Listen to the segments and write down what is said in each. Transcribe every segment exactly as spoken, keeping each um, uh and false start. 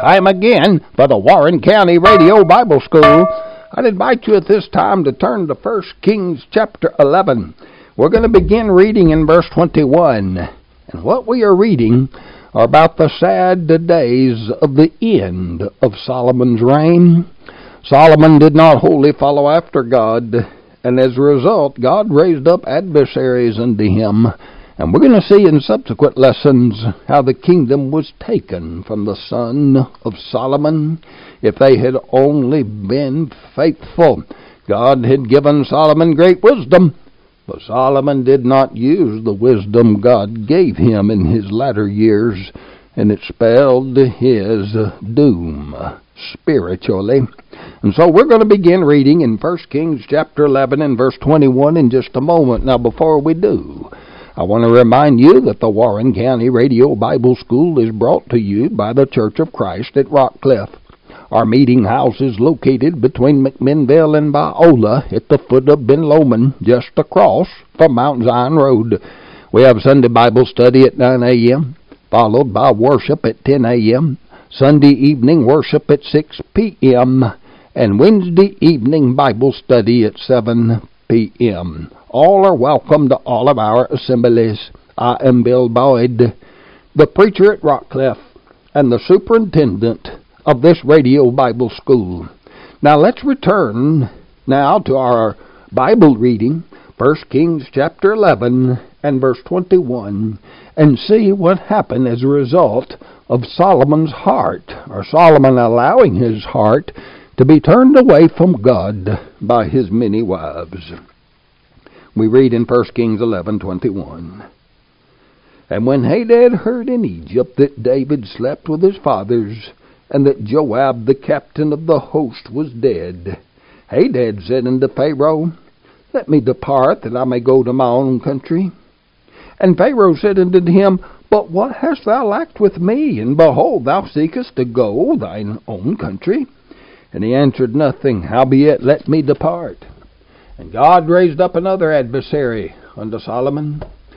time again for the Warren County Radio Bible School. I'd invite you at this time to turn to First Kings chapter eleven. We're going to begin reading in verse twenty-one. And what we are reading are about the sad days of the end of Solomon's reign. Solomon did not wholly follow after God, and as a result, God raised up adversaries unto him. And we're going to see in subsequent lessons how the kingdom was taken from the son of Solomon. If they had only been faithful, God had given Solomon great wisdom, but Solomon did not use the wisdom God gave him in his latter years, and it spelled his doom spiritually. And so we're going to begin reading in First Kings chapter eleven and verse twenty-one in just a moment. Now before we do, I want to remind you that the Warren County Radio Bible School is brought to you by the Church of Christ at Rockcliff. Our meeting house is located between McMinnville and Biola at the foot of Ben Lomond, just across from Mount Zion Road. We have Sunday Bible study at nine a.m., followed by worship at ten a.m., Sunday evening worship at six p.m., and Wednesday evening Bible study at seven p.m. All are welcome to all of our assemblies. I am Bill Boyd, the preacher at Rockcliff and the superintendent of this radio Bible school. Now let's return now to our Bible reading, First Kings chapter eleven and verse twenty-one, and see what happened as a result of Solomon's heart, or Solomon allowing his heart to be turned away from God by his many wives. We read in First Kings eleven twenty-one. And when Hadad heard in Egypt that David slept with his fathers, and that Joab the captain of the host was dead, Hadad said unto Pharaoh, Let me depart, that I may go to my own country. And Pharaoh said unto him, But what hast thou lacked with me? And behold, thou seekest to go thine own country. And he answered nothing, howbeit let me depart. And God raised up another adversary unto Solomon,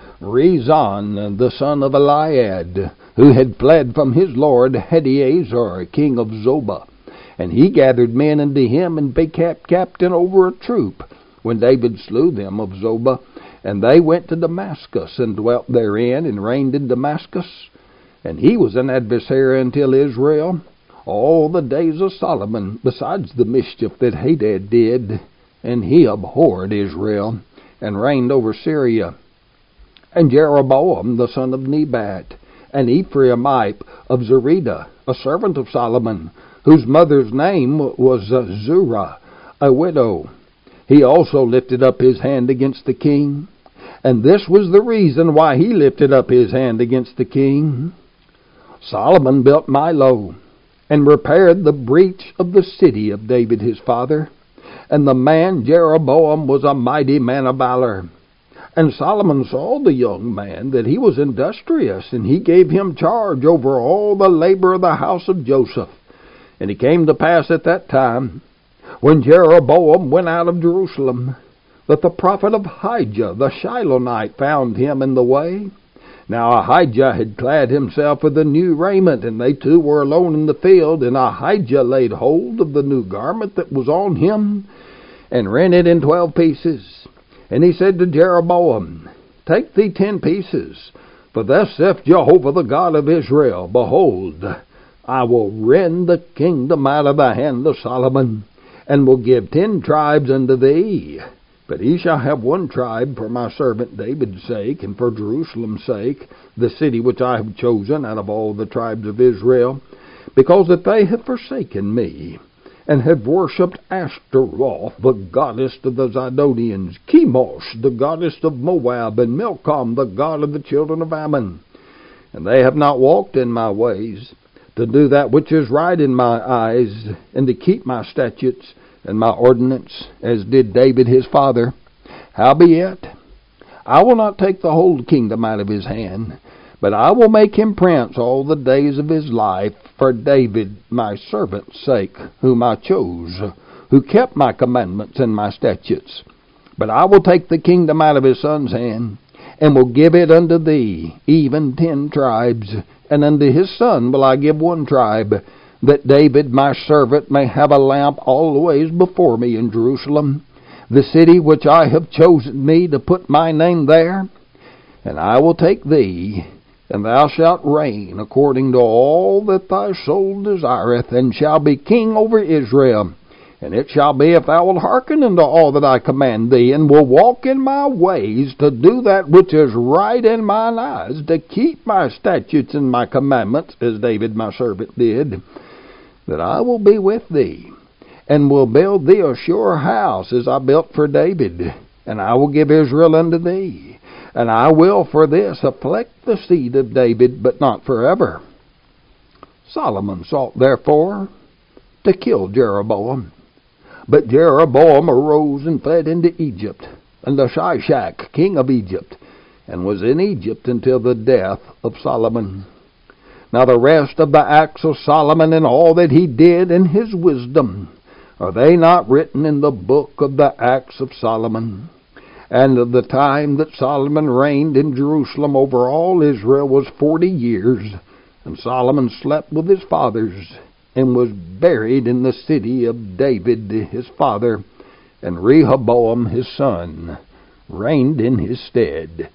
Rezon the son of Eliad, who had fled from his lord Hadaezer, king of Zobah. And he gathered men unto him, and became captain over a troop, when David slew them of Zobah. And they went to Damascus, and dwelt therein, and reigned in Damascus. And he was an adversary until Israel all the days of Solomon, besides the mischief that Hadad did. And he abhorred Israel, and reigned over Syria. And Jeroboam the son of Nebat, an Ephraimite of Zereda, a servant of Solomon, whose mother's name was Zurah, a widow. He also lifted up his hand against the king. And this was the reason why he lifted up his hand against the king. Solomon built Milo, and repaired the breach of the city of David his father. And the man Jeroboam was a mighty man of valor. And Solomon saw the young man that he was industrious, and he gave him charge over all the labor of the house of Joseph. And it came to pass at that time, when Jeroboam went out of Jerusalem, that the prophet of Ahijah the Shilonite found him in the way. Now Ahijah had clad himself with a new raiment, and they two were alone in the field. And Ahijah laid hold of the new garment that was on him, and rent it in twelve pieces. And he said to Jeroboam, Take thee ten pieces, for thus saith Jehovah the God of Israel, Behold, I will rend the kingdom out of the hand of Solomon, and will give ten tribes unto thee. But he shall have one tribe for my servant David's sake, and for Jerusalem's sake, the city which I have chosen out of all the tribes of Israel, because that they have forsaken me, and have worshipped Ashtaroth, the goddess of the Zidonians, Chemosh, the goddess of Moab, and Milcom, the god of the children of Ammon. And they have not walked in my ways, to do that which is right in my eyes, and to keep my statutes and my ordinance, as did David his father. Howbeit, I will not take the whole kingdom out of his hand, but I will make him prince all the days of his life, for David my servant's sake, whom I chose, who kept my commandments and my statutes. But I will take the kingdom out of his son's hand, and will give it unto thee, even ten tribes, and unto his son will I give one tribe, that David my servant may have a lamp always before me in Jerusalem, the city which I have chosen me to put my name there. And I will take thee, and thou shalt reign according to all that thy soul desireth, and shall be king over Israel. And it shall be, if thou wilt hearken unto all that I command thee, and will walk in my ways, to do that which is right in mine eyes, to keep my statutes and my commandments, as David my servant did, that I will be with thee, and will build thee a sure house, as I built for David, and I will give Israel unto thee. And I will for this afflict the seed of David, but not forever. Solomon sought therefore to kill Jeroboam. But Jeroboam arose and fled into Egypt, unto Shishak, king of Egypt, and was in Egypt until the death of Solomon. Now the rest of the acts of Solomon, and all that he did, and his wisdom, are they not written in the book of the acts of Solomon? And of the time that Solomon reigned in Jerusalem over all Israel was forty years, and Solomon slept with his fathers, and was buried in the city of David his father, and Rehoboam his son reigned in his stead.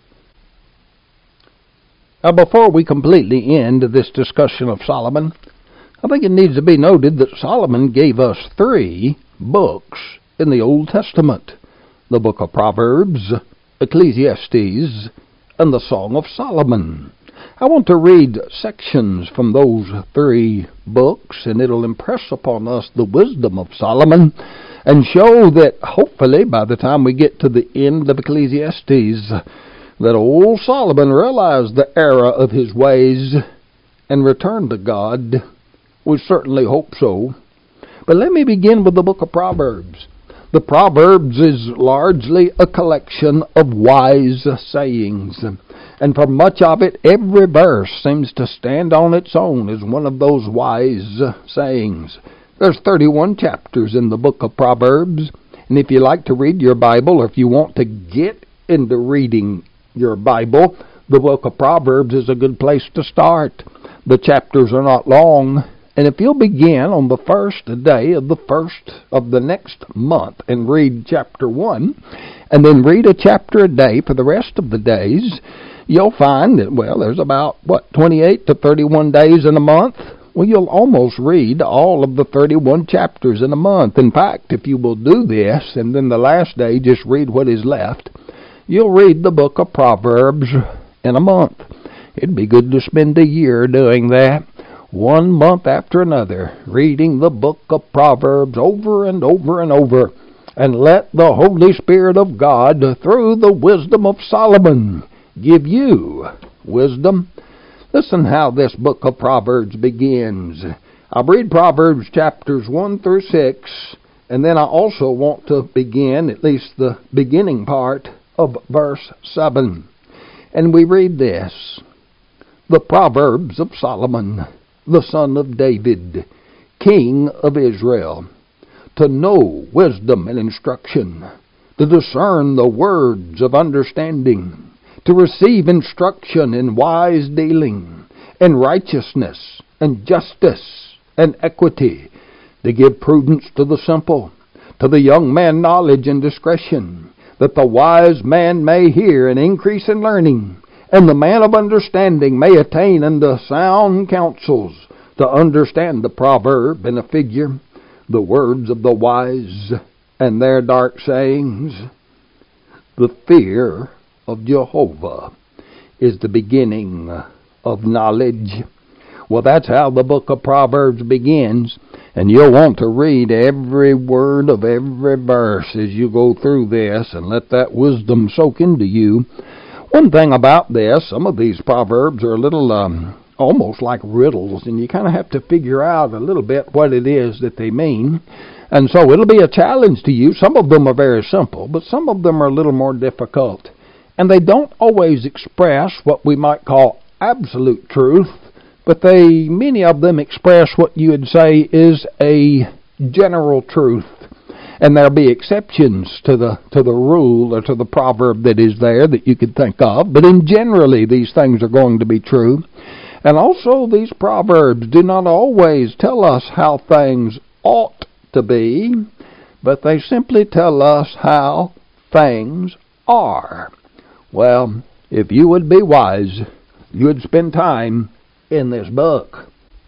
Now, before we completely end this discussion of Solomon, I think it needs to be noted that Solomon gave us three books in the Old Testament: the book of Proverbs, Ecclesiastes, and the Song of Solomon. I want to read sections from those three books, and it'll impress upon us the wisdom of Solomon, and show that hopefully by the time we get to the end of Ecclesiastes, that old Solomon realized the error of his ways and returned to God. We certainly hope so. But let me begin with the book of Proverbs. The Proverbs is largely a collection of wise sayings, and for much of it, every verse seems to stand on its own as one of those wise sayings. There's thirty-one chapters in the book of Proverbs, and if you like to read your Bible, or if you want to get into reading your Bible, the book of Proverbs is a good place to start. The chapters are not long, and if you'll begin on the first day of the first of the next month and read chapter one, and then read a chapter a day for the rest of the days, you'll find that, well, there's about, what, twenty-eight to thirty-one days in a month? Well, you'll almost read all of the thirty-one chapters in a month. In fact, if you will do this, and then the last day just read what is left, you'll read the book of Proverbs in a month. It'd be good to spend a year doing that, one month after another, reading the book of Proverbs over and over and over, and let the Holy Spirit of God, through the wisdom of Solomon, give you wisdom. Listen how this book of Proverbs begins. I'll read Proverbs chapters one through six, and then I also want to begin, at least the beginning part, of verse seven. And we read this: the Proverbs of Solomon, the son of David, king of Israel, to know wisdom and instruction, to discern the words of understanding, to receive instruction in wise dealing, and righteousness, and justice, and equity, to give prudence to the simple, to the young man knowledge and discretion, that the wise man may hear and increase in learning, and the man of understanding may attain unto sound counsels, to understand the proverb and a figure, the words of the wise, and their dark sayings. The fear of Jehovah is the beginning of knowledge. Well, that's how the book of Proverbs begins, and you'll want to read every word of every verse as you go through this, and let that wisdom soak into you. One thing about this, some of these proverbs are a little um, almost like riddles, and you kind of have to figure out a little bit what it is that they mean. And so it'll be a challenge to you. Some of them are very simple, but some of them are a little more difficult. And they don't always express what we might call absolute truth, but they, many of them express what you would say is a general truth. And there'll be exceptions to the to the rule or to the proverb that is there that you could think of. But in generally, these things are going to be true. And also these proverbs do not always tell us how things ought to be, but they simply tell us how things are. Well, if you would be wise, you would spend time in this book.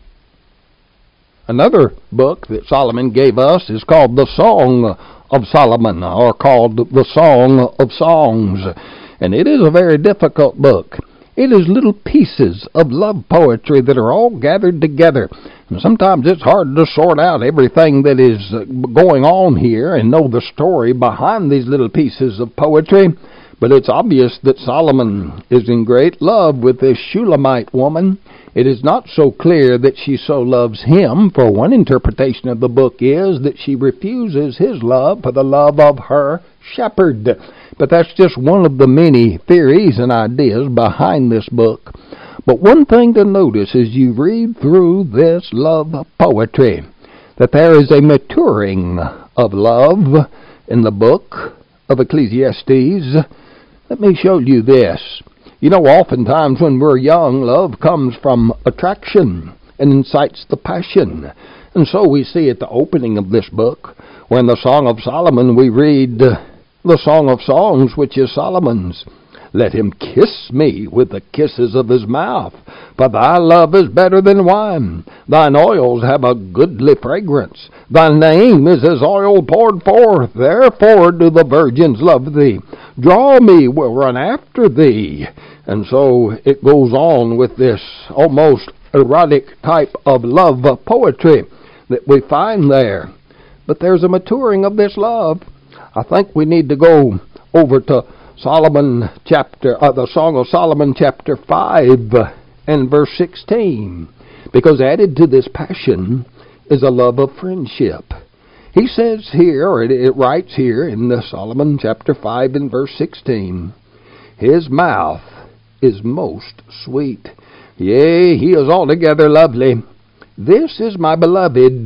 Another book that Solomon gave us is called the Song of Solomon, or called the Song of Songs. And it is a very difficult book. It is little pieces of love poetry that are all gathered together. And sometimes it's hard to sort out everything that is going on here and know the story behind these little pieces of poetry. But it's obvious that Solomon is in great love with this Shulamite woman. It is not so clear that she so loves him, for one interpretation of the book is that she refuses his love for the love of her shepherd. But that's just one of the many theories and ideas behind this book. But one thing to notice as you read through this love poetry, that there is a maturing of love in the book of Ecclesiastes. Let me show you this. You know, oftentimes when we're young, love comes from attraction and incites the passion. And so we see at the opening of this book, where in the Song of Solomon we read the Song of Songs, which is Solomon's. Let him kiss me with the kisses of his mouth, for thy love is better than wine. Thine oils have a goodly fragrance. Thy name is as oil poured forth. Therefore do the virgins love thee. Draw me, will run after thee. And so it goes on with this almost erotic type of love poetry that we find there. But there's a maturing of this love. I think we need to go over to Solomon chapter, uh, the Song of Solomon chapter five and verse sixteen, because added to this passion is a love of friendship. He says here, or it, it writes here in the Solomon chapter five and verse sixteen, his mouth is most sweet, yea, he is altogether lovely. This is my beloved,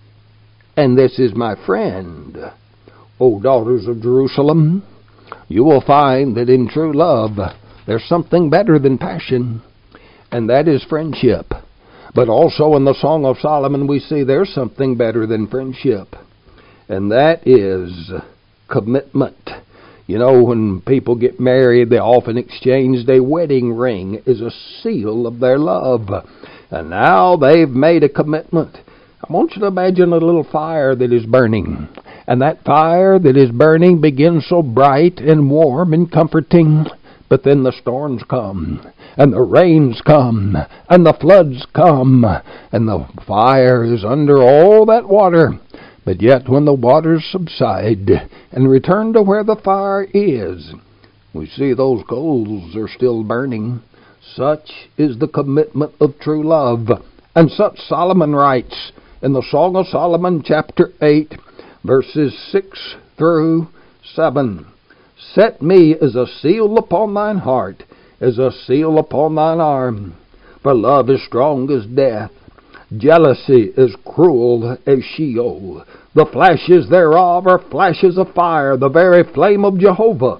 and this is my friend. O daughters of Jerusalem, you will find that in true love there's something better than passion, and that is friendship. But also in the Song of Solomon we see there's something better than friendship, and that is commitment. You know, when people get married, they often exchange their wedding ring as a seal of their love. And now they've made a commitment. I want you to imagine a little fire that is burning. And that fire that is burning begins so bright and warm and comforting. But then the storms come, and the rains come, and the floods come, and the fire is under all that water. But yet when the waters subside and return to where the fire is, we see those coals are still burning. Such is the commitment of true love. And such Solomon writes in the Song of Solomon chapter eight, verses six through seven. Set me as a seal upon thine heart, as a seal upon thine arm. For love is strong as death. Jealousy is cruel as Sheol. The flashes thereof are flashes of fire, the very flame of Jehovah.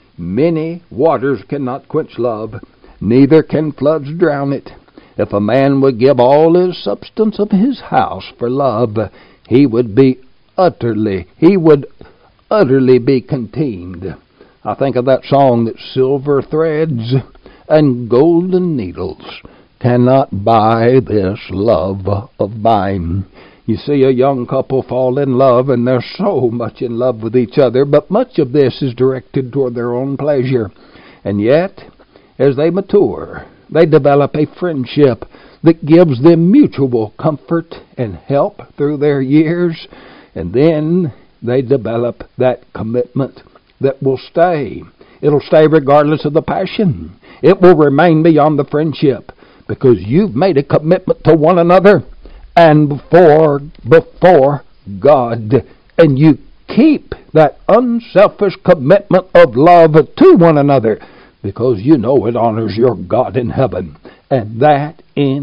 Many waters cannot quench love, neither can floods drown it. If a man would give all his substance of his house for love, he would be utterly, he would utterly be contemned. I think of that song that silver threads and golden needles cannot buy this love of mine. You see a young couple fall in love, and they're so much in love with each other, but much of this is directed toward their own pleasure. And yet, as they mature, they develop a friendship that gives them mutual comfort and help through their years, and then they develop that commitment that will stay. It'll stay regardless of the passion. It will remain beyond the friendship, because you've made a commitment to one another and before before God, and you keep that unselfish commitment of love to one another because you know it honors your God in heaven. And that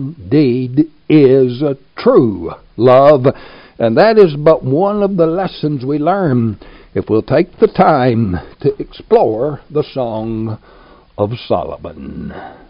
indeed is a true love. And that is but one of the lessons we learn if we'll take the time to explore the Song of Solomon.